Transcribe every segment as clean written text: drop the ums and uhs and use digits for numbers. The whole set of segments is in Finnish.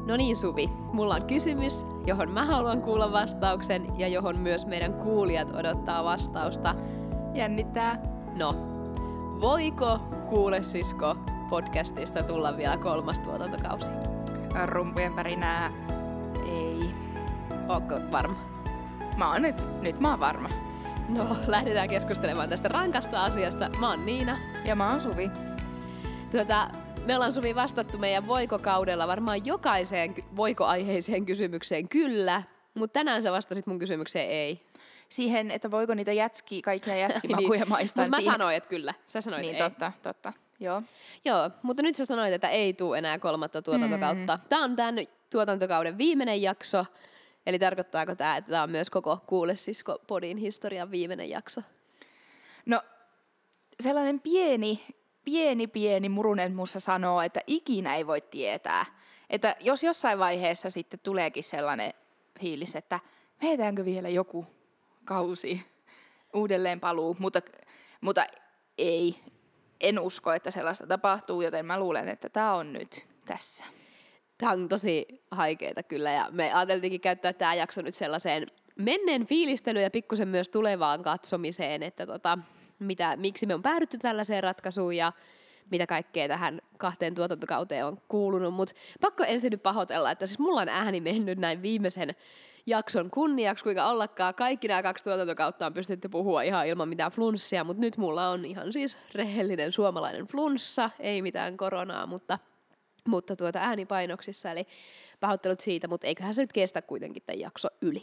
No niin Suvi, mulla on kysymys, johon mä haluan kuulla vastauksen ja johon myös meidän kuulijat odottaa vastausta. Jännittää. No, voiko Kuule sisko podcastista tulla vielä 3. tuotantokausi? Rumpujen pärinää ei. Ootko varma? Nyt mä oon varma. No, lähdetään keskustelemaan tästä rankasta asiasta. Mä oon Niina. Ja mä oon Suvi. Me ollaan Suvi vastattu meidän voiko-kaudella varmaan jokaiseen voiko-aiheiseen kysymykseen kyllä, mutta tänään sä vastasit mun kysymykseen ei. Siihen, että voiko niitä kaikkia jätskimakuja maistaa. Mutta mä sanoin, että kyllä. Sä sanoit, niin, että totta. Joo, mutta nyt sä sanoit, että ei tule enää 3. tuotantokautta. Tää on tämän tuotantokauden viimeinen jakso. Eli tarkoittaako tämä, että tämä on myös koko Kuule sisko podin historian viimeinen jakso? No, sellainen pieni murunen mussa sanoo, että ikinä ei voi tietää. Että jos jossain vaiheessa sitten tuleekin sellainen fiilis, että vedetäänkö vielä joku kausi uudelleen paluu, mutta ei. En usko, että sellaista tapahtuu, joten mä luulen, että tämä on nyt tässä. Tämä on tosi haikeeta kyllä ja me ajateltiinkin käyttää tämä jakso nyt sellaiseen menneen fiilistelyyn ja pikkusen myös tulevaan katsomiseen, että miksi me on päädytty tällaiseen ratkaisuun ja mitä kaikkea tähän 2 tuotantokauteen on kuulunut. Mutta pakko ensin nyt pahoitella, että siis mulla on ääni mennyt näin viimeisen jakson kunniaksi, kuinka ollakaan. Kaikki nämä 2 tuotantokautta on pystytty puhua ihan ilman mitään flunssia, mutta nyt mulla on ihan siis rehellinen suomalainen flunssa, ei mitään koronaa, mutta äänipainoksissa, eli pahoittelut siitä, mutta eiköhän se nyt kestä kuitenkin tämän jakso yli.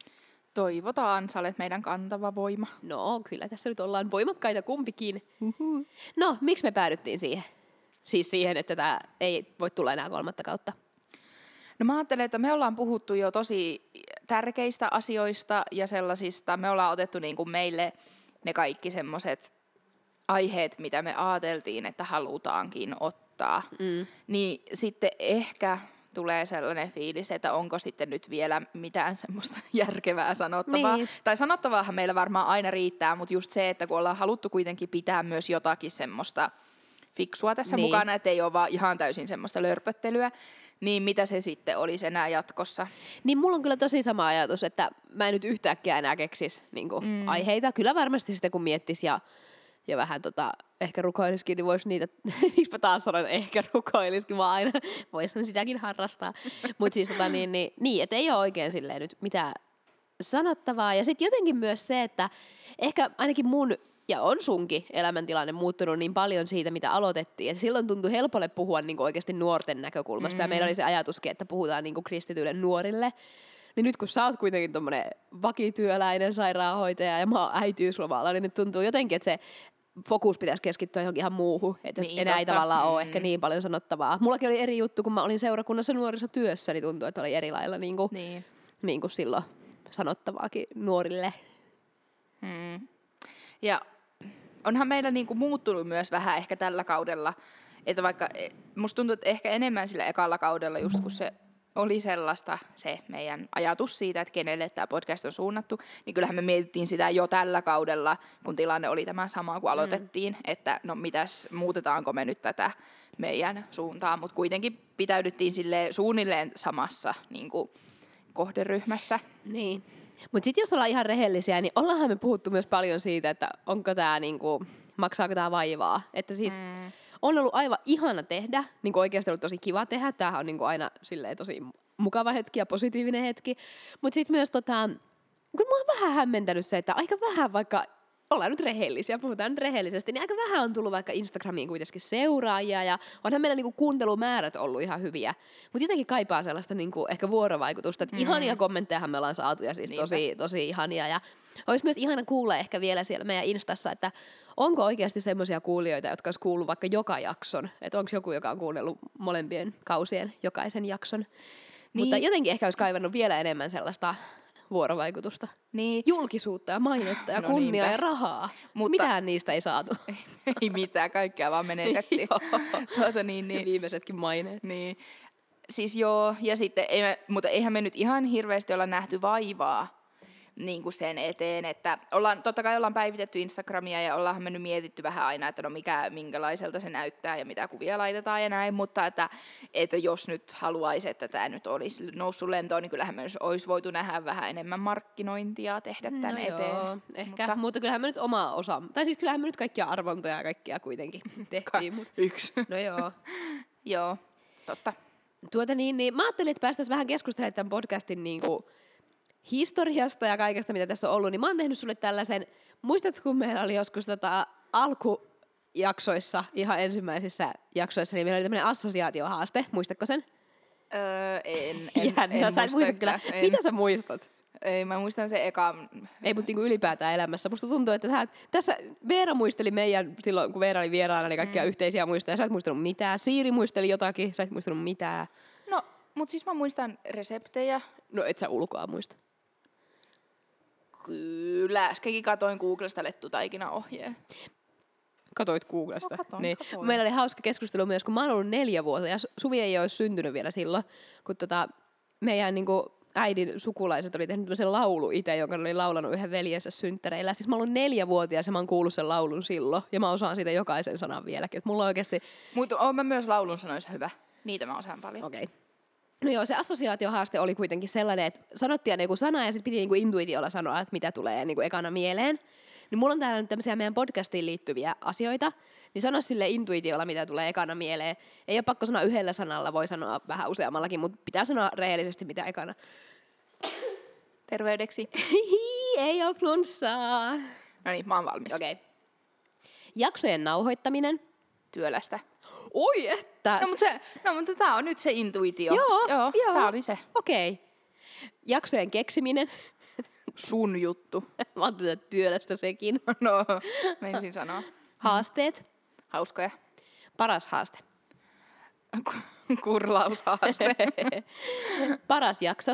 Toivotaan, sä olet meidän kantava voima. No, kyllä tässä nyt ollaan voimakkaita kumpikin. No, miksi me päädyttiin siihen? Siis siihen, että tämä ei voi tulla enää 3. kautta. No mä ajattelen, että me ollaan puhuttu jo tosi tärkeistä asioista ja sellaisista. Me ollaan otettu niin kuin meille ne kaikki semmoiset aiheet, mitä me ajateltiin, että halutaankin ottaa. Niin sitten ehkä tulee sellainen fiilis, että onko sitten nyt vielä mitään semmoista järkevää sanottavaa. Niin. Tai sanottavaahan meillä varmaan aina riittää, mutta just se, että kun ollaan haluttu kuitenkin pitää myös jotakin semmoista fiksua tässä mukana, että ei ole vaan ihan täysin semmoista lörpöttelyä, niin mitä se sitten olisi enää jatkossa? Niin mulla on kyllä tosi sama ajatus, että mä en nyt yhtäkkiä enää keksisi aiheita. Kyllä varmasti sitten kun miettisi ja vähän ehkä rukoilisikin, niin voisi niitä, miksi mä taas sanoin, että ehkä rukoilisikin, vaan aina voisin sitäkin harrastaa. Mutta siis niin, että ei ole oikein silleen nyt mitään sanottavaa. Ja sitten jotenkin myös se, että ehkä ainakin mun ja on sunkin elämäntilanne muuttunut niin paljon siitä, mitä aloitettiin. Että silloin tuntui helpolle puhua niin oikeasti nuorten näkökulmasta. Ja meillä oli se ajatuskin, että puhutaan niin kristityille nuorille. Niin nyt kun sä oot kuitenkin tommonen vakityöläinen sairaanhoitaja ja mä oon äitiyslomalla, niin nyt tuntuu jotenkin, että se fokus pitäisi keskittyä johonkin ihan muuhun. Että niin, enää ei tavallaan ole ehkä niin paljon sanottavaa. Mullakin oli eri juttu, kun mä olin seurakunnassa nuorisotyössä, niin tuntuu, että oli eri lailla niin kuin silloin sanottavaakin nuorille. Ja onhan meillä niin kuin muuttunut myös vähän ehkä tällä kaudella. Että vaikka musta tuntuu, että ehkä enemmän sillä ekalla kaudella just kun se oli sellaista se meidän ajatus siitä, että kenelle tämä podcast on suunnattu, niin kyllähän me mietittiin sitä jo tällä kaudella, kun tilanne oli tämä sama, kun aloitettiin, että no muutetaanko me nyt tätä meidän suuntaa, mutta kuitenkin pitäydyttiin suunnilleen samassa niin kuin kohderyhmässä. Niin. Mutta sitten jos ollaan ihan rehellisiä, niin ollaanhan me puhuttu myös paljon siitä, että onko tämä maksaako tämä vaivaa, että siis on ollut aivan ihana tehdä, oikeasti ollut tosi kiva tehdä. Tämähän on aina silleen tosi mukava hetki ja positiivinen hetki. Mutta sitten myös kun mua on vähän hämmentänyt se, että aika vähän vaikka, ollaan nyt rehellisiä, puhutaan nyt rehellisesti, niin aika vähän on tullut vaikka Instagramiin kuitenkin seuraajia ja onhan meillä kuuntelumäärät ollut ihan hyviä. Mutta jotenkin kaipaa sellaista ehkä vuorovaikutusta, että ihania kommenttejahan me ollaan saatu ja siis tosi ihania ja olisi myös ihana kuulla ehkä vielä siellä meidän Instassa, että onko oikeasti semmoisia kuulijoita, jotka olisi kuullut vaikka joka jakson, että onko joku, joka on kuunnellut molempien kausien jokaisen jakson. Niin. Mutta jotenkin ehkä olisi kaivannut vielä enemmän sellaista vuorovaikutusta. Niin. Julkisuutta ja mainetta ja kunniaa ja rahaa. Mutta mitään niistä ei saatu. Ei mitään, kaikkea vaan menetettiin. Ja viimeisetkin maineet. Niin. Siis joo, ja sitten, mutta eihän me nyt ihan hirveästi olla nähty vaivaa niin kuin sen eteen, että totta kai ollaan päivitetty Instagramia ja ollaan mennyt mietitty vähän aina, että no minkälaiselta se näyttää ja mitä kuvia laitetaan ja näin, mutta että jos nyt haluaisi, että tämä nyt olisi noussut lentoon, niin kyllähän myös olisi voitu nähdä vähän enemmän markkinointia tehdä tämän eteen. Joo, ehkä, mutta kyllähän me nyt oma osa, tai siis kyllähän me nyt kaikkia arvontoja ja kaikkia kuitenkin tehtiin. Yksi. No joo. Joo, totta. Niin mä ajattelin, että päästäisiin vähän keskustelemaan tämän podcastin niinku historiasta ja kaikesta, mitä tässä on ollut, niin mä oon tehnyt sulle tällaisen, muistatko, kun meillä oli joskus alkujaksoissa, ihan ensimmäisissä jaksoissa, niin meillä oli tämmöinen assosiaatiohaaste, muistatko sen? En sä et muista kyllä. Mitä sä muistat? Ei, mä muistan se eka. Ei, mutta niinku ylipäätään elämässä. Musta tuntuu, että tässä Veera muisteli meidän, silloin kun Veera oli vieraana, niin kaikkia yhteisiä muistoja. Sä et muistanut mitään. Siiri muisteli jotakin, sä et muistanut mitään. No, mut siis mä muistan reseptejä. No et sä ulkoa muista. Kyllä, äskenkin katoin Googlesta lettutaikinaohjeen. Katoit Googlesta? No, katoin. Meillä oli hauska keskustelu myös, kun mä oon ollut 4 vuotta, ja Suvi ei ole syntynyt vielä silloin, kun meidän niinku äidin sukulaiset oli tehnyt tämmöisen laulu itse, jonka oli laulanut yhden veljensä synttäreillä. Siis mä oon ollut 4-vuotias ja mä oon kuullut sen laulun silloin, ja mä osaan siitä jokaisen sanan vieläkin. Mulla on oikeasti... Mutta oon mä myös laulun sanoissa hyvä. Niitä mä osaan paljon. Okei. Okay. No joo, se assosiaatiohaaste oli kuitenkin sellainen, että sanottiin aina joku sana ja sitten piti niinku intuitiolla sanoa, että mitä tulee niinku ekana mieleen. Niin mulla on täällä nyt tämmöisiä meidän podcastiin liittyviä asioita, niin sano sille intuitiolla, mitä tulee ekana mieleen. Ei ole pakko sanoa yhdellä sanalla, voi sanoa vähän useammallakin, mutta pitää sanoa rehellisesti, mitä ekana. Terveydeksi. Ei ole flunssaa. No niin, mä oon valmis. Okei. Okay. Jaksojen nauhoittaminen. Työlästä. Oi että! No mutta tää on nyt se intuitio. Joo. Tää oli se. Okei. Okay. Jaksojen keksiminen. Sun juttu. Mä oon tätä työlästä sekin. No, menisin sanoa. Haasteet. Hauskoja. Paras haaste. Kurlaushaaste. Paras jakso.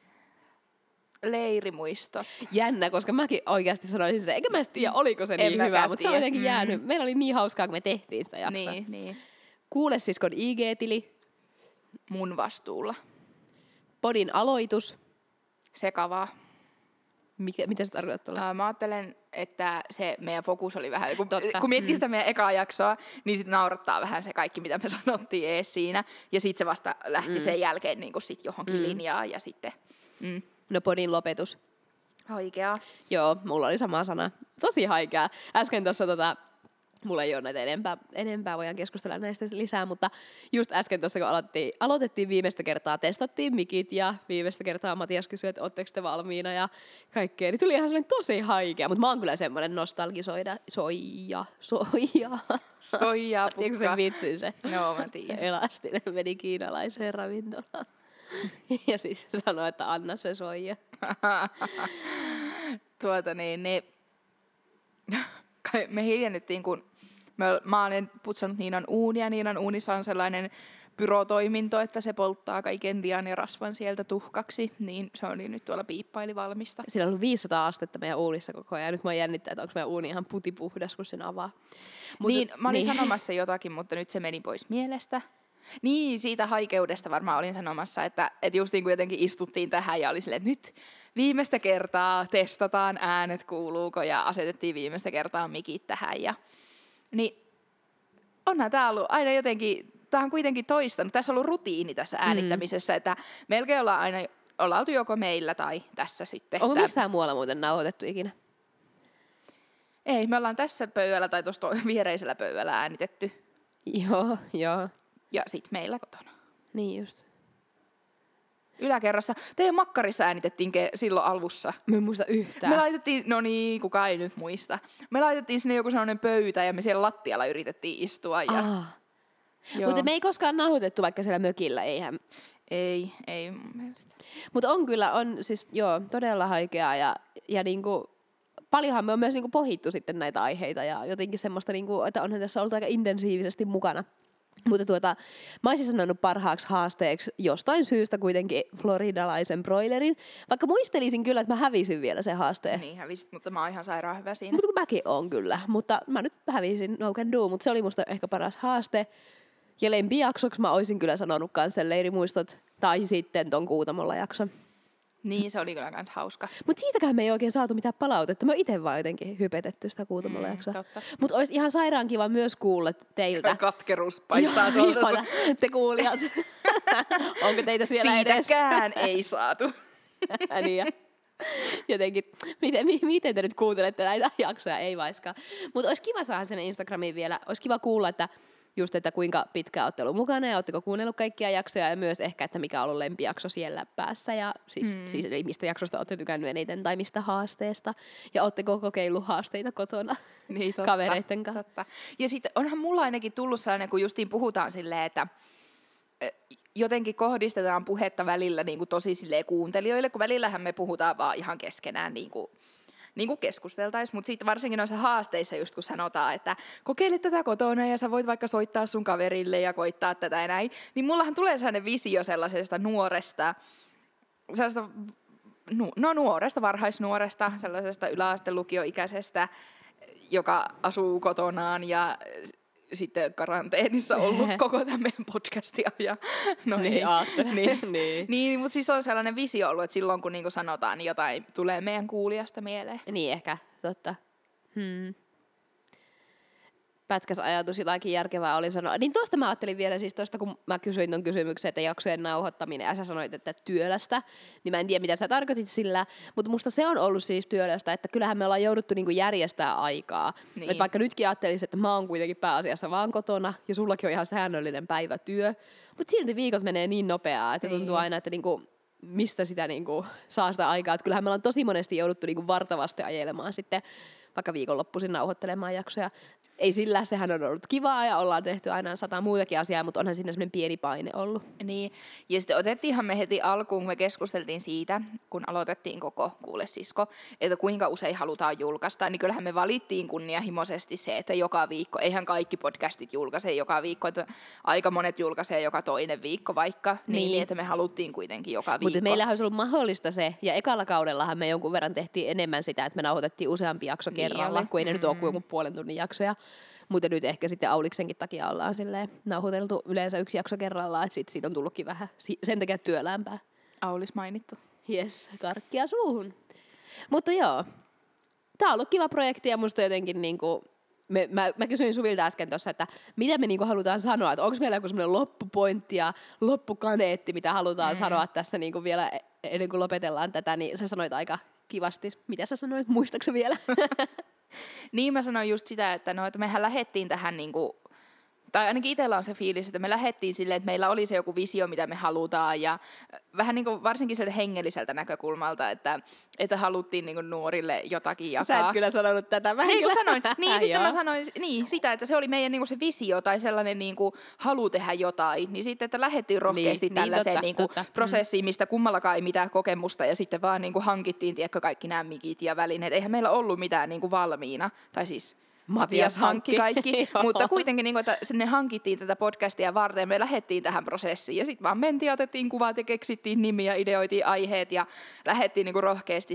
Leirimuisto. Jännä, koska mäkin oikeasti sanoisin se. Eikä mä tiedä, oliko se niin hyvä, mutta se on jotenkin jäänyt. Meillä oli niin hauskaa, kun me tehtiin sitä jaksoa. Niin. Kuule siskon IG-tili. Mun vastuulla. Podin aloitus. Sekavaa. Mitä se tarkoittaa? Mä ajattelen, että se meidän fokus oli vähän, kun miettii sitä meidän ekaa jaksoa, niin sitten naurattaa vähän se kaikki, mitä me sanottiin ees siinä. Ja sitten se vasta lähti sen jälkeen niin sit johonkin linjaan ja sitten... No podin lopetus. Haikeaa. Joo, mulla oli sama sana. Tosi haikeaa. Äsken tuossa mulla ei ole näitä enempää, voidaan keskustella näistä lisää, mutta just äsken tuossa kun aloitettiin viimeistä kertaa, testattiin mikit ja viimeistä kertaa Matias kysyi, että ootteko te valmiina ja kaikkea, niin tuli ihan sellainen tosi haikea, mutta mä oon kyllä semmoinen nostalgisoija. Soijaa pukka. Tiedätkö sen vitsin se? Joo, mä tiedän. Elastinen meni kiinalaiseen ravintolaan. Ja siis sanoi, että anna se soija. Me hiljennettiin, kun mä olen putsannut Niinan uunia. Niinan uunissa on sellainen pyrotoiminto, että se polttaa kaiken lian ja rasvan sieltä tuhkaksi. Niin se oli nyt tuolla piippaili valmista. Siellä on ollut 500 astetta meidän uunissa koko ajan. Nyt mä jännittää, että onko meidän uuni ihan putipuhdas, kun sen avaa. Mä olin sanomassa jotakin, mutta nyt se meni pois mielestä. Niin, siitä haikeudesta varmaan olin sanomassa, että just niin kuin jotenkin istuttiin tähän ja oli silleen, että nyt viimeistä kertaa testataan äänet kuuluuko ja asetettiin viimeistä kertaa mikit tähän. Niin onhan tää ollut aina jotenkin, tää on kuitenkin toistanut, tässä on ollut rutiini tässä äänittämisessä, että melkein ollaan oltu joko meillä tai tässä sitten. Onko missään muualla muuten nauhoitettu ikinä? Ei, me ollaan tässä pöydällä tai tuossa viereisellä pöydällä äänitetty. Joo. Ja sit meillä kotona. Niin just. Yläkerrassa. Teidän makkarissa äänitettiin silloin alussa. Mä en muista yhtään. Me laitettiin, no niin, kukaan ei nyt muista. Me laitettiin sinne joku sellainen pöytä ja me siellä lattialla yritettiin istua. Mutta me ei koskaan nauhoitettu vaikka siellä mökillä, eihän. Ei mun mielestä. Mutta on siis todella haikeaa ja niinku, paljonhan me on myös niinku pohittu sitten näitä aiheita ja jotenkin semmoista, niinku, että onhan tässä ollut aika intensiivisesti mukana. Mutta mä olisin sanonut parhaaksi haasteeksi jostain syystä kuitenkin floridalaisen broilerin. Vaikka muistelisin kyllä, että mä hävisin vielä sen haasteen. Niin hävisit, mutta mä oon ihan sairaan hyvä siinä. Mutta kun mäkin oon kyllä. Mutta mä nyt hävisin no can do, mutta se oli musta ehkä paras haaste. Ja lempijaksoksi mä olisin kyllä sanonut kans sen leirimuistot tai sitten ton Kuutamolla jakson. Niin, se oli kyllä kans hauska. Mutta siitäkään me ei oikein saatu mitään palautetta. Me itse vaan jotenkin hypetetty sitä Kuutamolla jaksoa. Mutta olisi ihan sairaan kiva myös kuulla teiltä. Katkeruus paistaa tuolta. Te kuulijat. Onko teitä siellä edes? Siitäkään ei saatu. Niin ja. Jotenkin, miten te nyt kuuntelette näitä jaksoja? Ei vaiskaan. Mutta olisi kiva saada sinne Instagramiin vielä. Olisi kiva kuulla, että kuinka pitkään olette ollut mukana ja oletteko kuunnellut kaikkia jaksoja ja myös ehkä, että mikä on ollut lempijakso siellä päässä ja siis mistä jaksosta olette tykännyt eniten tai mistä haasteesta ja oletteko kokeillut haasteita kotona niin, totta, kavereiden kanssa. Totta. Ja sitten onhan mulla ainakin tullut sellainen, kun justiin puhutaan silleen, että jotenkin kohdistetaan puhetta välillä niin kuin tosi silleen kuuntelijoille, kun välillähän me puhutaan vaan ihan keskenään niin kuin keskusteltaisiin, mutta sitten varsinkin noissa haasteissa just kun sanotaan, että kokeile tätä kotona ja sä voit vaikka soittaa sun kaverille ja koittaa tätä ja näin, niin mullahan tulee sellainen visio sellaisesta nuoresta, nuoresta, varhaisnuoresta, sellaisesta yläastelukioikäisestä, joka asuu kotonaan ja sitten karanteenissa ollut koko tämän meidän podcastia. Ja, no niin, mutta siis on sellainen visio ollut, että silloin kun niinku sanotaan, niin jotain tulee meidän kuulijasta mieleen. Niin ehkä, totta. Pätkäs ajatus, jotakin järkevää oli sanoa. Niin tuosta mä ajattelin vielä siis tuosta, kun mä kysyin ton kysymyksen, että jaksojen nauhoittaminen, ja sä sanoit, että työlästä, niin mä en tiedä, mitä sä tarkoitit sillä, mutta musta se on ollut siis työlästä, että kyllähän me ollaan jouduttu niinku järjestää aikaa. Niin. Että vaikka nytkin ajattelisin, että mä oon kuitenkin pääasiassa vaan kotona, ja sullakin on ihan säännöllinen päivätyö, mutta silti viikot menee niin nopeaa, että tuntuu aina, että niinku, mistä sitä niinku saa sitä aikaa. Että kyllähän me ollaan tosi monesti jouduttu niinku vartavasti ajelemaan sitten vaikka viikonloppuisin nauhoittelemaan jaksoja. Ei sillä, sehän on ollut kivaa ja ollaan tehty aina 100 muutakin asiaa, mutta onhan siinä semmoinen pieni paine ollut. Niin, ja sitten otettiinhan me heti alkuun, kun me keskusteltiin siitä, kun aloitettiin koko Kuule sisko, että kuinka usein halutaan julkaista, niin kyllähän me valittiin kunnianhimoisesti se, että joka viikko, eihän kaikki podcastit julkaise joka viikko, että aika monet julkaisee joka toinen viikko vaikka, niin että me haluttiin kuitenkin joka viikko. Mutta meillähän olisi ollut mahdollista se, ja ekalla kaudellahan me jonkun verran tehtiin enemmän sitä, että me nauhoitettiin useampi jakso kerralla, kun ei ne nyt ole kuin joku puolen tunnin jaksoja. Mutta nyt ehkä sitten Auliksenkin takia ollaan nauhoiteltu yleensä yksi jakso kerrallaan, että sit siitä on tullutkin vähän sen takia työlämpää. Aulis mainittu. Jes, karkkia suuhun. Mutta joo, tää on ollut kiva projekti ja musta jotenkin niinku, mä kysyin Suvilta äsken tuossa, että mitä me niinku halutaan sanoa, että onko meillä joku semmoinen loppupointti ja loppukaneetti, mitä halutaan sanoa tässä niinku vielä ennen kuin lopetellaan tätä, niin sä sanoit aika kivasti. Mitä sä sanoit, muistatko vielä? Niin mä sanoin just sitä, että mehän lähdettiin tähän niinku, tai ainakin itsellä on se fiilis, että me lähdettiin silleen, että meillä oli se joku visio, mitä me halutaan ja vähän niinku varsinkin sieltä hengelliseltä näkökulmalta, että haluttiin niinku nuorille jotakin jakaa. Sä et kyllä sanonut tätä. Ei kun sanoin. Niin, sitten mä sanoin sitä, että se oli meidän niinku se visio tai sellainen niinku halu tehdä jotain. Niin sitten, että lähdettiin rohkeasti tällaiseen niinku prosessiin, mistä kummallakaan ei mitään kokemusta ja sitten vaan niinku hankittiin, tiedätkö, kaikki nämä mikit ja välineet. Eihän meillä ollut mitään niinku valmiina. Tai siis Matias hankki kaikki, mutta kuitenkin niin kuin, että sinne hankittiin tätä podcastia varten ja me lähdettiin tähän prosessiin ja sitten vaan mentiin, otettiin kuvat ja keksittiin nimiä, ideoitiin aiheet ja lähdettiin niin kuin rohkeasti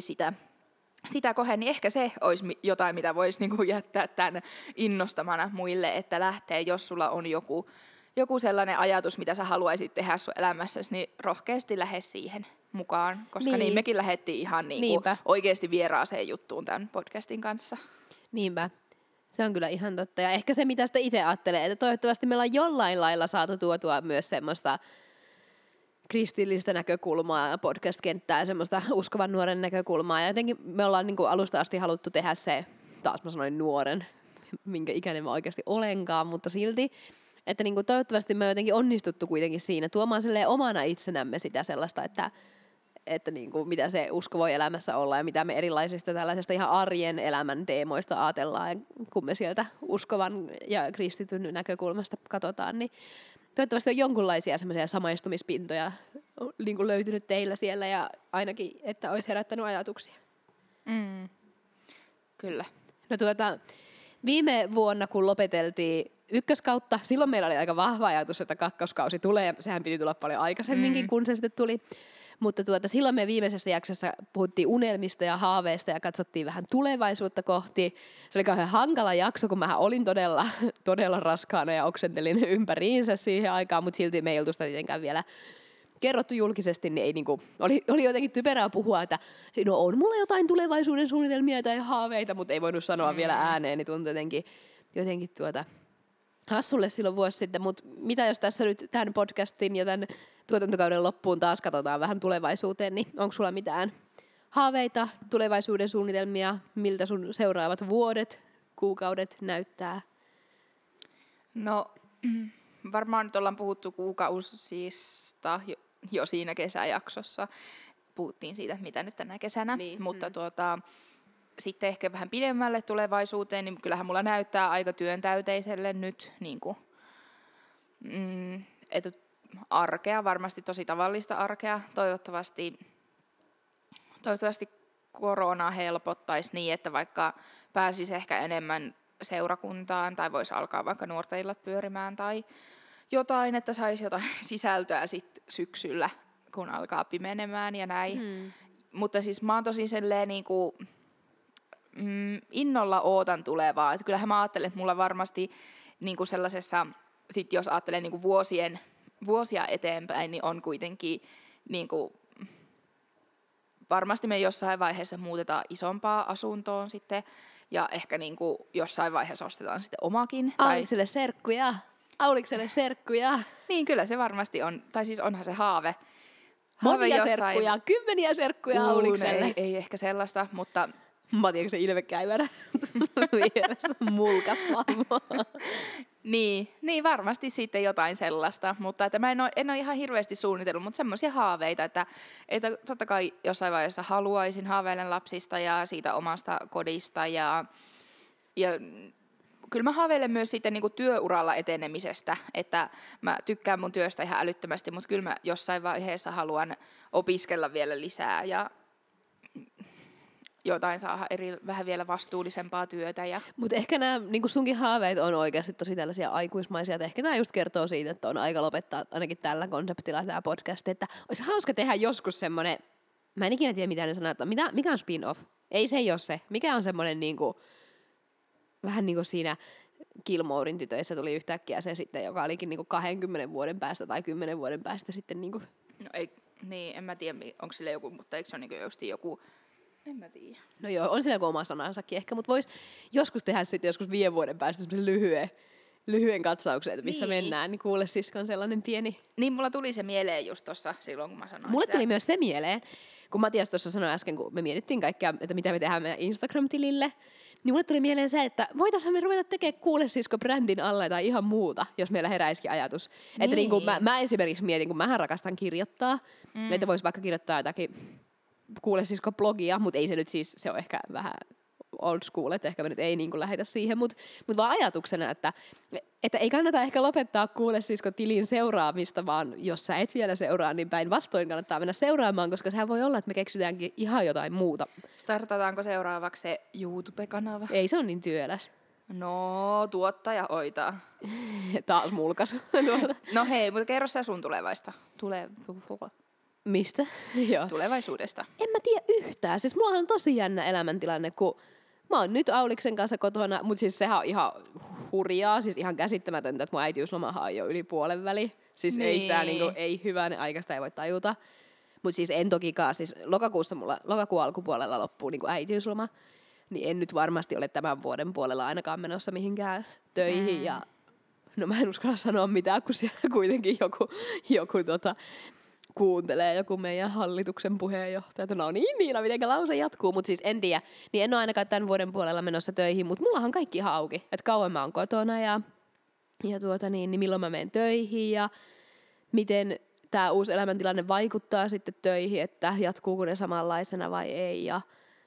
sitä kohden, niin ehkä se olisi jotain, mitä voisi niin kuin jättää tämän innostamana muille, että lähtee, jos sulla on joku sellainen ajatus, mitä sä haluaisit tehdä sun elämässäsi, niin rohkeasti lähde siihen mukaan, koska niin mekin lähdettiin ihan niin kuin oikeasti vieraaseen juttuun tämän podcastin kanssa. Niinpä. Se on kyllä ihan totta. Ja ehkä se, mitä sitä itse ajattelee, että toivottavasti me ollaan jollain lailla saatu tuotua myös semmoista kristillistä näkökulmaa podcast-kenttää ja semmoista uskovan nuoren näkökulmaa. Ja jotenkin me ollaan niin kuin alusta asti haluttu tehdä se, taas mä sanoin nuoren, minkä ikäinen mä oikeasti olenkaan, mutta silti, että niin kuin toivottavasti me on jotenkin onnistuttu kuitenkin siinä tuomaan silleen omana itsenämme sitä sellaista, että niin kuin mitä se usko voi elämässä olla ja mitä me erilaisista tällaisesta ihan arjen elämän teemoista ajatellaan, kun me sieltä uskovan ja kristityn näkökulmasta katsotaan, niin toivottavasti on jonkunlaisia semmoisia samaistumispintoja niin kuin löytynyt teillä siellä ja ainakin, että olisi herättänyt ajatuksia. Kyllä. No viime vuonna, kun lopeteltiin ykköskautta, silloin meillä oli aika vahva ajatus, että kakkoskausi tulee ja sehän piti tulla paljon aikaisemminkin, kun se sitten tuli. Mutta silloin me viimeisessä jaksossa puhuttiin unelmista ja haaveista ja katsottiin vähän tulevaisuutta kohti. Se oli kauhean hankala jakso, kun mähän olin todella raskaana ja oksentelin ympäriinsä siihen aikaan, mutta silti me ei oltu sitä tietenkään vielä kerrottu julkisesti, niin ei niinku, oli jotenkin typerää puhua, että no on mulla jotain tulevaisuuden suunnitelmia tai haaveita, mutta ei voinut sanoa vielä ääneen, niin tuntui jotenkin hassulle silloin vuosi sitten, mutta mitä jos tässä nyt tämän podcastin ja tämän tuotantokauden loppuun taas katsotaan vähän tulevaisuuteen, niin onko sulla mitään haaveita, tulevaisuuden suunnitelmia, miltä sun seuraavat vuodet, kuukaudet näyttää? No varmaan nyt ollaan puhuttu kuukausista jo siinä kesäjaksossa. Puhuttiin siitä, mitä nyt tänä kesänä, mutta sitten ehkä vähän pidemmälle tulevaisuuteen, niin kyllähän mulla näyttää aika työntäyteiselle nyt, niin kuin, että arkea, varmasti tosi tavallista arkea. Toivottavasti korona helpottaisi niin, että vaikka pääsisi ehkä enemmän seurakuntaan tai voisi alkaa vaikka nuorten illat pyörimään tai jotain, että saisi jotain sisältöä sitten syksyllä, kun alkaa pimenemään ja näin. Mutta siis mä oon tosi silleen niinku, innolla ootan tulevaa. Et kyllähän mä ajattelen, että mulla varmasti niinku sellaisessa, sit jos ajattelen niinku vuosia eteenpäin, niin on kuitenkin niinku, varmasti me jossain vaiheessa muutetaan isompaa asuntoon sitten ja ehkä niinku jossain vaiheessa ostetaan sitten omakin. Aulikselle serkkuja. Aulikselle serkkuja. Niin kyllä se varmasti on, tai siis onhan se haave. Monia jossain... serkkuja, 10 serkkuja Aulikselle. Ei ehkä sellaista, mutta... Mä tiedän, se ilmekäivärä vieressä mulkas vaan. Niin, varmasti sitten jotain sellaista, mutta että mä en ole ihan hirveästi suunnitellut, mutta semmoisia haaveita, että totta kai jossain vaiheessa haaveilen lapsista ja siitä omasta kodista ja kyllä mä haaveilen myös sitten niinku työuralla etenemisestä, että mä tykkään mun työstä ihan älyttömästi, mutta kyllä mä jossain vaiheessa haluan opiskella vielä lisää ja jotain saada vähän vielä vastuullisempaa työtä. Mutta ehkä nämä niin sunkin haaveet on oikeasti tosi tällaisia aikuismaisia. Ehkä tämä just kertoo siitä, että on aika lopettaa ainakin tällä konseptilla tämä podcast. Että olisi hauska tehdä joskus semmoinen, mä en ikinä tiedä mitä ne sanoo, että mikä on spin-off? Ei se ole se. Mikä on semmoinen niinku, vähän niin kuin siinä Gilmoren tytöissä tuli yhtäkkiä se sitten, joka olikin niinku 20 vuoden päästä tai 10 vuoden päästä sitten. Niinku. No ei, niin, en mä tiedä, onko sille joku, mutta eikö se ole niin joku... En mä tiedä. No joo, on siinä joku oma sanansakin ehkä, mutta vois joskus tehdä sitten joskus 5 vuoden päästä semmoisen lyhyen katsauksen, että missä mennään, niin kuule siskon sellainen pieni... Niin, mulla tuli se mieleen just tossa silloin, kun mä sanoin mulle sitä. Tuli myös se mieleen, kun Matias tuossa sanoi äsken, kun me mietittiin kaikkea, että mitä me tehdään meidän Instagram-tilille, niin mulle tuli mieleen se, että voitaisiin me ruveta tekemään kuule sisko brändin alle tai ihan muuta, jos meillä heräisikin ajatus. Niin. Että niin kuin mä esimerkiksi mietin, kun mähän rakastan kirjoittaa, että vois vaikka kirjoittaa jotakin... Kuule sisko blogia, mutta ei se nyt siis, se on ehkä vähän old school, että ehkä me nyt ei niin kuin lähetä siihen, mutta vaan ajatuksena, että ei kannata ehkä lopettaa kuule sisko tilin seuraamista, vaan jos sä et vielä seuraa, niin päinvastoin kannattaa mennä seuraamaan, koska sehän voi olla, että me keksitäänkin ihan jotain muuta. Startataanko seuraavaksi se YouTube-kanava? Ei, se on niin työläs. No, tuottaja hoitaa. Taas mulkas. No hei, mutta kerro sä sun tulevaista. Mistä? Joo. Tulevaisuudesta. En mä tiedä yhtään. Siis mulla on tosi jännä elämäntilanne, kun mä oon nyt Auliksen kanssa kotona, mutta siis sehän on ihan hurjaa, siis ihan käsittämätöntä, että mun äitiyslomahan on jo yli puolen väli. Siis ei sitä niinku, ei hyvän aikaista ei voi tajuta. Mutta siis en tokikaan, siis lokakuun alkupuolella loppuu niinku äitiysloma, niin en nyt varmasti ole tämän vuoden puolella ainakaan menossa mihinkään töihin ja no mä en uskalla sanoa mitään, kun siellä kuitenkin joku kuuntelee joku meidän hallituksen puheenjohtaja, että no niin Niina, mitenkä lause jatkuu, mutta siis en tiedä, niin en ole ainakaan tämän vuoden puolella menossa töihin, mutta mullahan on kaikki ihan auki, että kauan mä oon kotona ja niin milloin mä menen töihin ja miten tämä uusi elämäntilanne vaikuttaa sitten töihin, että jatkuuko ne samanlaisena vai ei ja.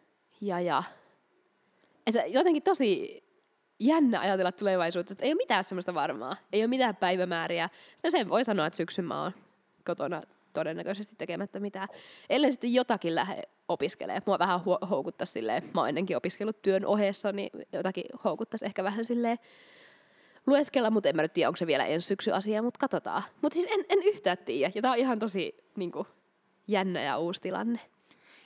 Että jotenkin tosi jännä ajatella tulevaisuutta, että ei ole mitään semmoista varmaa, ei ole mitään päivämääriä. No sen voi sanoa, että syksyn mä oon kotona todennäköisesti tekemättä mitään. Ellei sitten jotakin lähde opiskelemaan. Mua vähän houkuttaisi silleen, mä oon ennenkin opiskellut työn ohessa, niin jotakin houkuttaisi ehkä vähän silleen lueskella, mutta en mä nyt tiedä, onko se vielä ensi syksy asia, mutta katsotaan. Mutta siis en yhtään tiedä, ja tää on ihan tosi niin kuin, jännä ja uusi tilanne.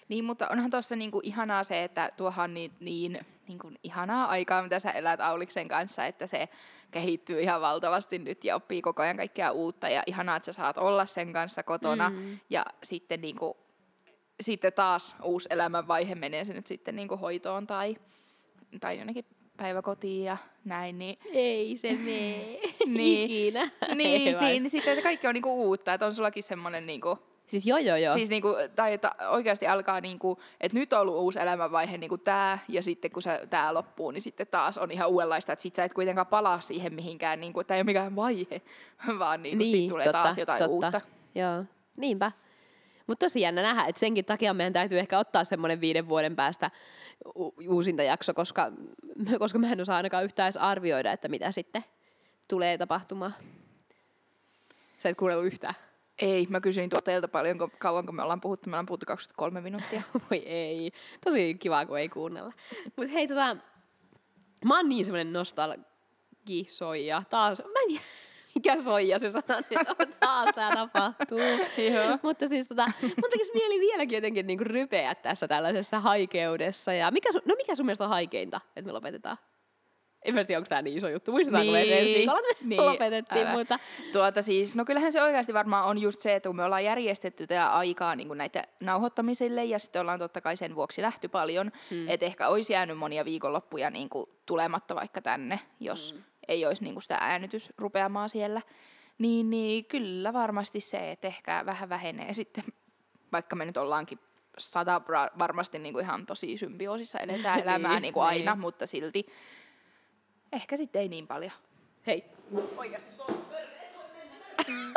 Niin, mutta onhan tuossa niinku ihanaa se, että tuohan on niin niinku ihanaa aikaa, mitä sä elät Auliksen kanssa, että se kehittyy ihan valtavasti nyt ja oppii koko ajan kaikkea uutta. Ja ihanaa, että sä saat olla sen kanssa kotona. Ja sitten, niinku, sitten taas uusi elämänvaihe menee se nyt sitten niinku hoitoon tai jonnekin päiväkotiin ja näin. Niin, Ei se mene ikinä. niin sitten että kaikki on niinku uutta, että on sullakin semmoinen niinku, Siis joo. siis niinku, tai että oikeasti alkaa niinku, että nyt on ollut uusi elämänvaihe niinku tää, ja sitten kun tää loppuu, niin sitten taas on ihan uudenlaista, että sit sä et kuitenkaan palaa siihen mihinkään, niinku, että ei ole mikään vaihe, vaan niinku sit tulee taas jotain uutta. Joo, niinpä. Mutta tosi jännä nähdä, että senkin takia meidän täytyy ehkä ottaa semmoinen 5 vuoden päästä uusinta jakso, koska mä en osaa ainakaan yhtään edes arvioida, että mitä sitten tulee tapahtumaan. Sä et kuunnellut yhtään. Ei, mä kysyin teiltä paljon, kauanko me ollaan puhuttu. Me ollaan puhuttu 23 minuuttia. Voi ei. Tosi kivaa, kun ei kuunnella. Mut hei, mä oon niin semmonen nostalgisoija. Taas, mä en tiedä, mikä soija se sana nyt on. Taas tää tapahtuu. Mutta siis mun tekisi mieli vieläkin jotenkin niinku rypeä tässä tällaisessa haikeudessa. Ja mikä sun mielestä on haikeinta, että me lopetetaan? En mä tiedä, onko tää niin iso juttu. Muistetaanko me se ensi viikolla, että me lopetettiin. Mutta siis, no kyllähän se oikeasti varmaan on just se, että me ollaan järjestetty tätä aikaa niin näitä nauhoittamisille ja sitten ollaan totta kai sen vuoksi lähty paljon. Että ehkä olisi jäänyt monia viikonloppuja niin kuin tulematta vaikka tänne, jos ei olisi niin kuin sitä äänitysrupeamaa siellä. Niin kyllä varmasti se, että ehkä vähän vähenee sitten, vaikka me nyt ollaankin varmasti niin kuin ihan tosi symbioosissa eletään elämää niin kuin aina, mutta silti ehkä sitten ei niin paljon. Hei, oikeasti sospörre, et voi mennä.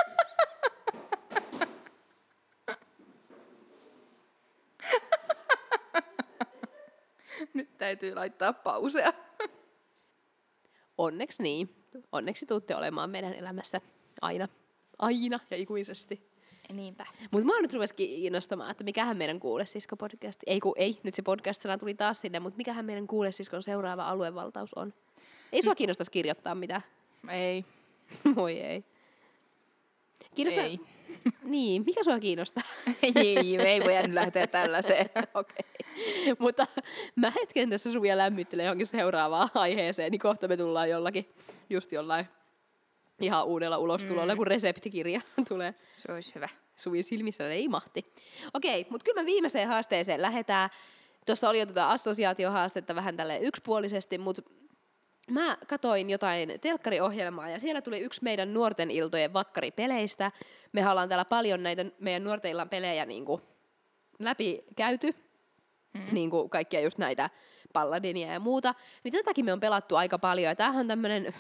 Nyt täytyy laittaa pausea. Onneksi niin. Onneksi tuutte olemaan meidän elämässä aina. Aina ja ikuisesti. Niinpä. Mutta mä oon nyt ruvesikin kiinnostamaan, että mikähän meidän Kuule-sisko-podcast, ei, nyt se podcast-sana tuli taas sinne, mutta mikähän meidän Kuule-siskon seuraava aluevaltaus on. Ei sua kiinnostaisi kirjoittaa mitään? Ei. Voi ei. Kiinnostaa? Ei. Niin, mikä sua kiinnostaa? ei voi nyt lähteä tällaiseen. Okei. Mutta mä hetken tässä Suvia lämmittelen johonkin seuraavaan aiheeseen, niin kohta me tullaan jollain ihan uudella ulostulolla, kun reseptikirja tulee. Se olisi hyvä. Suvi silmissä ei mahti. Okei, mutta kyllä me viimeiseen haasteeseen lähdetään. Tuossa oli jo assosiaatiohaastetta vähän tälleen yksipuolisesti, mutta mä katoin jotain telkkariohjelmaa ja siellä tuli yksi meidän nuorten iltojen vakkaripeleistä. Me ollaan täällä paljon näitä meidän nuorten illan pelejä niin kuin läpi käyty. Niin kuin kaikkia just näitä Palladinia ja muuta. Niin tätäkin me on pelattu aika paljon. Ja tämähän on tämmönen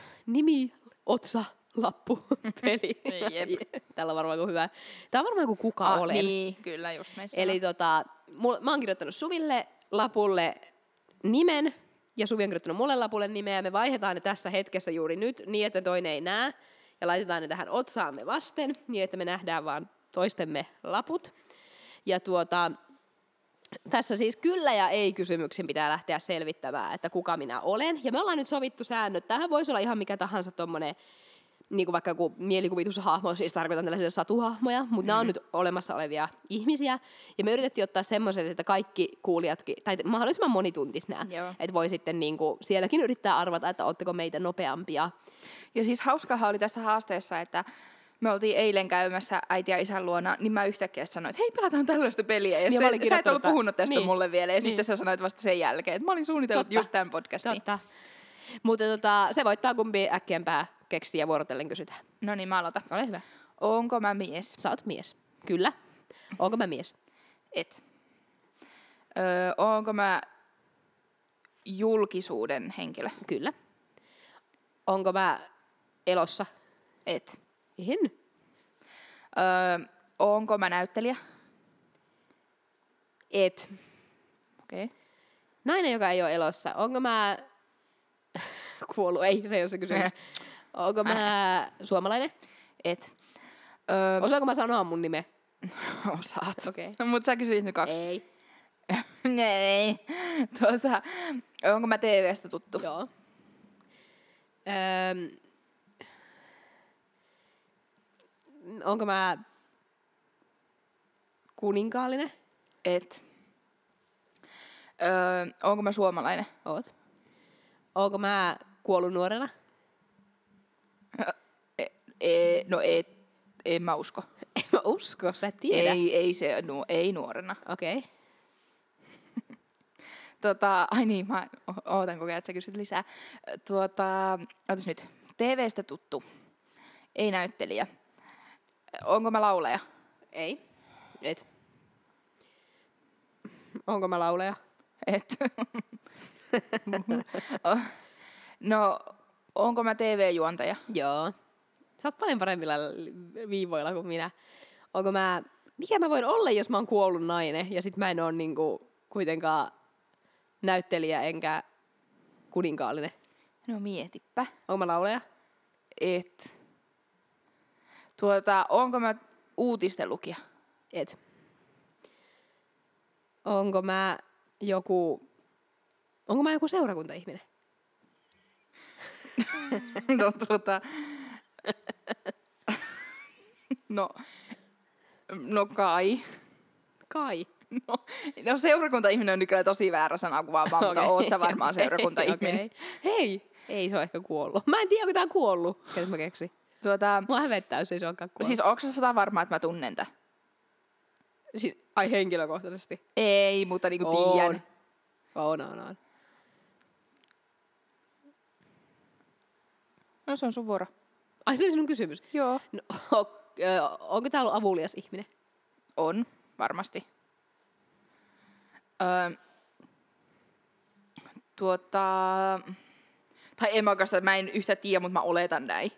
nimi-otsa-lappu-peli. Tällä on varmaan hyvä. Tää on varmaan kuin kuka olen. Niin, kyllä just meissä. Eli mä oon kirjoittanut Suville lapulle nimen. Ja Suvi on kirjoittanut mulle lapulle nimeä, ja me vaihdetaan ne tässä hetkessä juuri nyt, niin että toinen ei näe, ja laitetaan ne tähän otsaamme vasten, niin että me nähdään vaan toistemme laput. Ja tässä siis kyllä ja ei kysymyksin pitää lähteä selvittämään, että kuka minä olen. Ja me ollaan nyt sovittu säännöt, tämähän voisi olla ihan mikä tahansa tommonen, niin kuin vaikka joku mielikuvitushahmo, siis tarkoitan tällaisia satuhahmoja, mutta nämä on nyt olemassa olevia ihmisiä. Ja me yritettiin ottaa semmoiset, että kaikki kuulijatkin, tai mahdollisimman monituntis nämä, että voi sitten niin kuin sielläkin yrittää arvata, että ootteko meitä nopeampia. Ja siis hauskahan oli tässä haasteessa, että me oltiin eilen käymässä äiti ja isän luona, niin mä yhtäkkiä sanoin, että hei, pelataan tällaista peliä. Ja sitten sä et ollut puhunut tästä mulle vielä, ja sitten sä sanoit vasta sen jälkeen, että mä olin suunnitellut just tämän podcastin. Totta. Mutta se voittaa kumpi äkkiämpää keksiä ja vuorotellen kysytään. No niin, mä aloitan. Ole hyvä. Onko mä mies? Sä oot mies. Kyllä. Onko mä mies? Et. Onko mä julkisuuden henkilö? Kyllä. Onko mä elossa? Et. En. Onko mä näyttelijä? Et. Okei. Okay. Nainen, joka ei ole elossa. Onko mä kuollut? Ei, se ei ole se kysymys. Onko mä suomalainen? Et. Osaanko mä sanoa mun nimeä? Osaat. Okei. Okay. Mut sä kysyit nyt 2. Ei. Ei. Onko mä TV:stä tuttu? Joo. Onko mä kuninkaallinen? Et. Onko mä suomalainen? Oot. Onko mä kuollut nuorena? En mä usko. En mä usko, sä et tiedä. Ei nuorena. Okei. Okay. Ai niin, mä ootan kokea, että sä kysyt lisää. Ootas nyt. TV:stä tuttu. Ei näyttelijä. Onko mä laulaja? Ei. Et. Onko mä laulaja? Et. No, onko mä TV-juontaja? Joo. Sä oot paljon paremmilla viivoilla kuin minä. Onko mä... Mikä mä voin olla, jos mä oon kuollut nainen ja sit mä en oo niinku kuitenkaan näyttelijä enkä kuninkaallinen? No mietipä. Onko mä laulaja? Et. Onko mä uutisten lukija? Et. Onko mä joku seurakuntaihminen? No kai. Kai. No seurakuntaihminen on nyt kyllä tosi väärä sana kuvaamaan, mutta oot sä varmaan seurakuntaihminen. Okay. Hei! Ei se ole ehkä kuollut. Mä en tiedä, onko tää kuollut. Ketä mä keksin. Mua hävettää, jos ei se olekaan kuollut. Siis onko sä varma, että mä tunnen tää? Siis, ai henkilökohtaisesti? Ei, mutta niinku tiedän. On. No se on sun vuoro. Ai se oli sinun kysymys? Joo. No, onko tää ollut avulias ihminen? On, varmasti. Tai en mä oikeastaan, mä en yhtä tiedä, mutta mä oletan näin.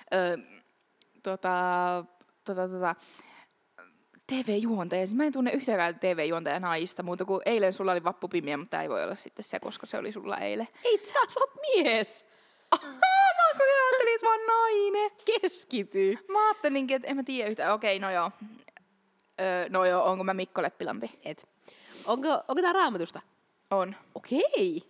TV-juontaja. Siis mä en tunne yhtäkään TV-juontaja naista, muuta kuin eilen sulla oli vappupimiä, mutta ei voi olla sitten se, koska se oli sulla eilen. Ei, sä oot mies! Mä ajattelin, että mä oon nainen. Keskity. Mä ajattelinkin, että en mä tiedä yhtään. Okei, no joo, onko mä Mikko Leppilampi? Et. Onko tää Raamatusta? On. Okei.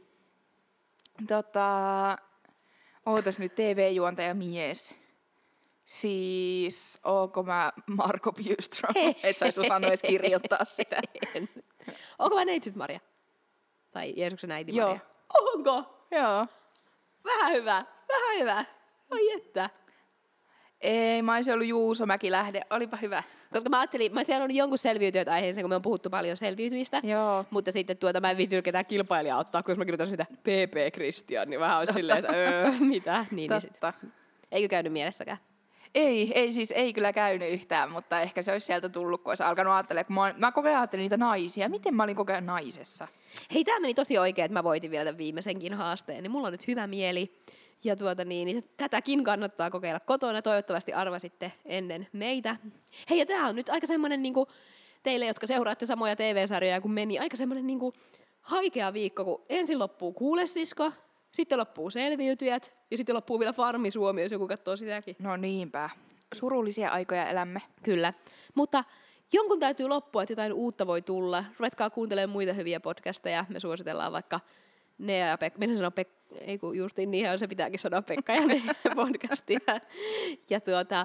Ootas nyt TV-juontaja mies. Siis, onko mä Marko Bjurström? Et sä ois osannut edes kirjoittaa sitä. Onko mä Neitsyt Maria? Tai Jeesuksen äiti Maria? Joo. Onko? Joo. Vähän hyvä. Oi että. Ei, mä oisin ollut Juuso Mäkilähde. Olipa hyvä. Koska mä ajattelin, mä olisin ollut jonkun selviytyjät aiheeseen, kun me on puhuttu paljon selviytyistä. Joo. Mutta sitten mä en viittynyt ketään kilpailijaa ottaa, kun jos mä kirjoitan sitä PP Christian, niin vähän olisi silleen, että mitä? Niin sit. Eikö käynyt mielessäkään? Ei kyllä käynyt yhtään, mutta ehkä se olisi sieltä tullut, kun olisi alkanut ajattelemaan, kun mä koko ajan ajattelin niitä naisia. Miten mä olin koko ajan naisessa? Hei, tää meni tosi oikein, että mä voitin vielä tämän viimeisenkin haasteen, niin mulla on nyt hyvä mieli. Ja niin tätäkin kannattaa kokeilla kotona. Toivottavasti arvasitte ennen meitä. Hei, ja tää on nyt aika semmonen niinku, teille, jotka seuraatte samoja TV-sarjoja kuin meni, aika semmonen niinku haikea viikko, kun ensin loppuu Kuulesisko, sitten loppuu Selviytyjät ja sitten loppuu vielä Farmi Suomi, jos joku katsoo sitäkin. No niinpä. Surullisia aikoja elämme. Kyllä. Mutta jonkun täytyy loppua, että jotain uutta voi tulla. Ruvetkaa kuuntelemaan muita hyviä podcasteja. Me suositellaan vaikka Nea ja Pekka. Minä sanon ei kun justiin niinhän se pitääkin sanoa Pekka ja Nea podcastia. Ja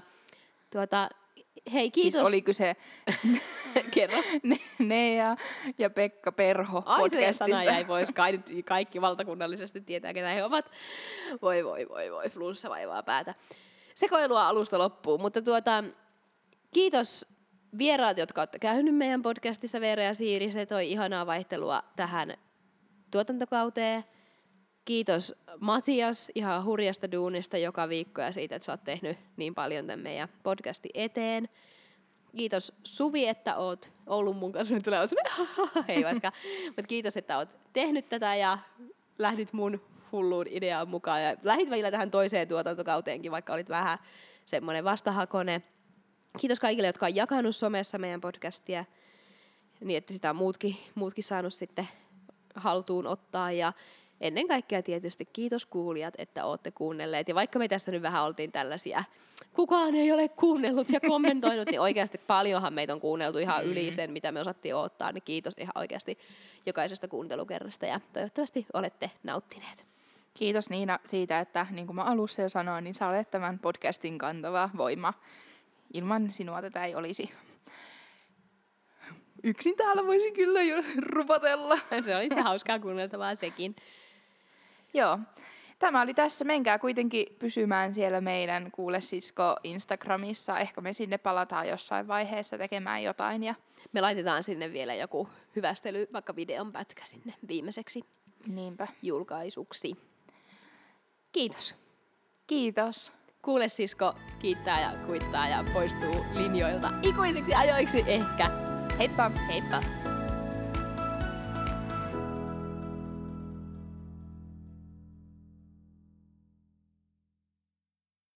hei, kiitos. Siis oli kyse Kerro. Nea ja Pekka Perho podcastista. Ai se sana jäi pois. Kaikki valtakunnallisesti tietää, ketä he ovat. Voi, flunssa vaivaa päätä. Sekoilua alusta loppuun, mutta kiitos vieraat, jotka olette käynyt meidän podcastissa, Veera ja Siiri. Se toi ihanaa vaihtelua tähän tuotantokauteen. Kiitos Matias ihan hurjasta duunista joka viikko ja siitä, että sä oot tehnyt niin paljon tämän meidän podcastin eteen. Kiitos Suvi, että oot ollut mun kanssa. Nyt tulee ei vaikka. Mutta kiitos, että oot tehnyt tätä ja lähdit mun hulluun ideaan mukaan. Ja lähdit vielä tähän toiseen tuotantokauteenkin, vaikka olit vähän semmoinen vastahakone. Kiitos kaikille, jotka on jakanut somessa meidän podcastia, niin että sitä on muutkin saanut sitten haltuun ottaa. Ja ennen kaikkea tietysti kiitos kuulijat, että olette kuunnelleet. Ja vaikka me tässä nyt vähän oltiin tällaisia, kukaan ei ole kuunnellut ja kommentoinut, niin oikeasti paljonhan meitä on kuunneltu ihan yli sen, mitä me osattiin odottaa. Niin kiitos ihan oikeasti jokaisesta kuuntelukerrasta ja toivottavasti olette nauttineet. Kiitos Niina siitä, että niin kuin mä alussa jo sanoin, niin sä olet tämän podcastin kantava voima. Ilman sinua tätä ei olisi. yksin täällä voisin kyllä jo rupatella. Se oli se hauskaa kuunneltavaa sekin. Joo. Tämä oli tässä. Menkää kuitenkin pysymään siellä meidän Kuule Sisko Instagramissa. Ehkä me sinne palataan jossain vaiheessa tekemään jotain. Ja Me laitetaan sinne vielä joku hyvästely, vaikka videon pätkä sinne viimeiseksi niinpä. julkaisuksi. Kiitos. Kiitos. Kuule Sisko kiittää ja kuittaa ja poistuu linjoilta ikuisiksi ajoiksi ehkä. Heippa! Heippa!